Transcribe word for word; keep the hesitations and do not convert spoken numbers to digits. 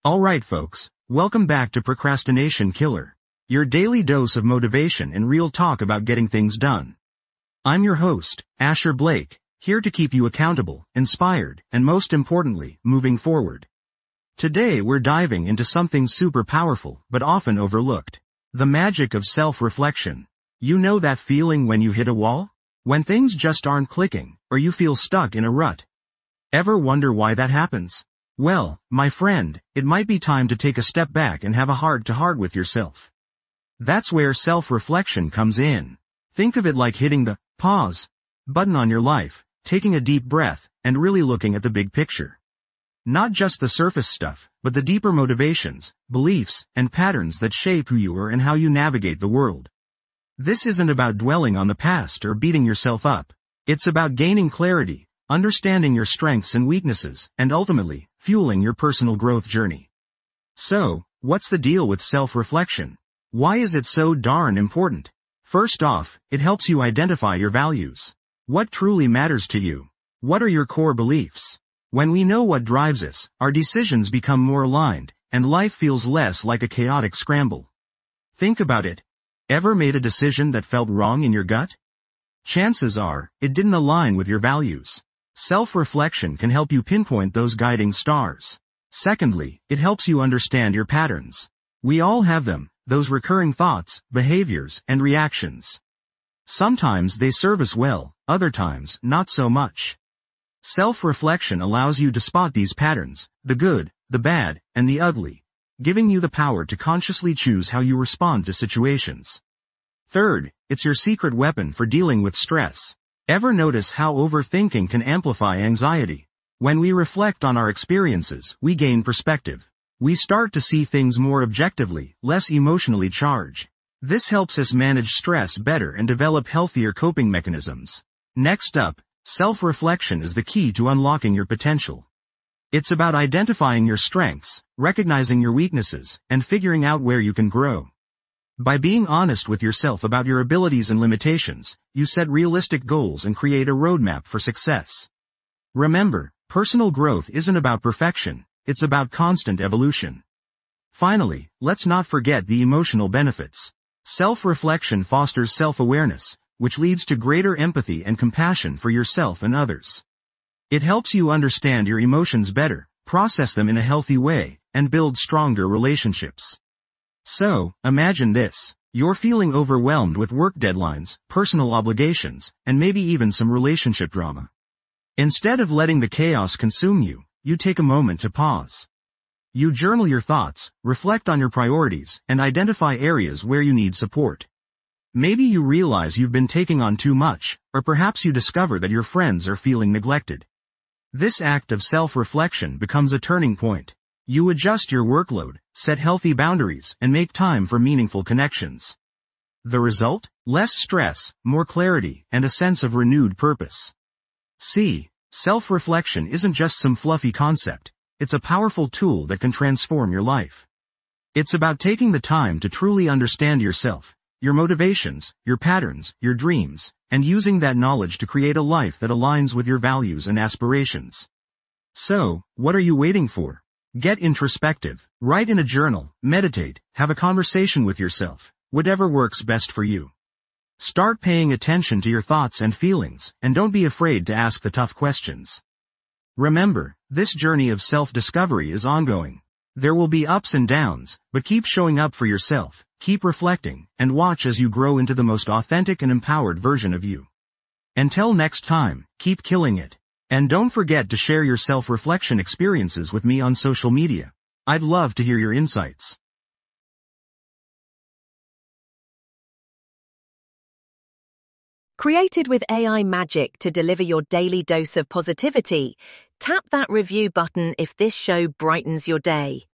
Alright folks, welcome back to Procrastination Killer, your daily dose of motivation and real talk about getting things done. I'm your host, Asher Blake, here to keep you accountable, inspired, and most importantly, moving forward. Today we're diving into something super powerful but often overlooked. The magic of self-reflection. You know that feeling when you hit a wall? When things just aren't clicking, or you feel stuck in a rut? Ever wonder why that happens? Well, my friend, it might be time to take a step back and have a heart-to-heart with yourself. That's where self-reflection comes in. Think of it like hitting the pause button on your life, taking a deep breath, and really looking at the big picture. Not just the surface stuff, but the deeper motivations, beliefs, and patterns that shape who you are and how you navigate the world. This isn't about dwelling on the past or beating yourself up. It's about gaining clarity, understanding your strengths and weaknesses, and ultimately, fueling your personal growth journey. So, what's the deal with self-reflection? Why is it so darn important? First off, it helps you identify your values. What truly matters to you? What are your core beliefs? When we know what drives us, our decisions become more aligned, and life feels less like a chaotic scramble. Think about it. Ever made a decision that felt wrong in your gut? Chances are, it didn't align with your values. Self-reflection can help you pinpoint those guiding stars. Secondly, it helps you understand your patterns. We all have them, those recurring thoughts, behaviors, and reactions. Sometimes they serve us well, other times, not so much. Self-reflection allows you to spot these patterns, the good, the bad, and the ugly, giving you the power to consciously choose how you respond to situations. Third, it's your secret weapon for dealing with stress. Ever notice how overthinking can amplify anxiety? When we reflect on our experiences, we gain perspective. We start to see things more objectively, less emotionally charged. This helps us manage stress better and develop healthier coping mechanisms. Next up, self-reflection is the key to unlocking your potential. It's about identifying your strengths, recognizing your weaknesses, and figuring out where you can grow. By being honest with yourself about your abilities and limitations, you set realistic goals and create a roadmap for success. Remember, personal growth isn't about perfection, it's about constant evolution. Finally, let's not forget the emotional benefits. Self-reflection fosters self-awareness, which leads to greater empathy and compassion for yourself and others. It helps you understand your emotions better, process them in a healthy way, and build stronger relationships. So, imagine this. You're feeling overwhelmed with work deadlines, personal obligations, and maybe even some relationship drama. Instead of letting the chaos consume you, you take a moment to pause. You journal your thoughts, reflect on your priorities, and identify areas where you need support. Maybe you realize you've been taking on too much, or perhaps you discover that your friends are feeling neglected. This act of self-reflection becomes a turning point. You adjust your workload, set healthy boundaries, and make time for meaningful connections. The result? Less stress, more clarity, and a sense of renewed purpose. See, self-reflection isn't just some fluffy concept, it's a powerful tool that can transform your life. It's about taking the time to truly understand yourself, your motivations, your patterns, your dreams, and using that knowledge to create a life that aligns with your values and aspirations. So, what are you waiting for? Get introspective, write in a journal, meditate, have a conversation with yourself, whatever works best for you. Start paying attention to your thoughts and feelings, and don't be afraid to ask the tough questions. Remember, this journey of self-discovery is ongoing. There will be ups and downs, but keep showing up for yourself, keep reflecting, and watch as you grow into the most authentic and empowered version of you. Until next time, keep killing it. And don't forget to share your self-reflection experiences with me on social media. I'd love to hear your insights. Created with A I magic to deliver your daily dose of positivity, tap that review button if this show brightens your day.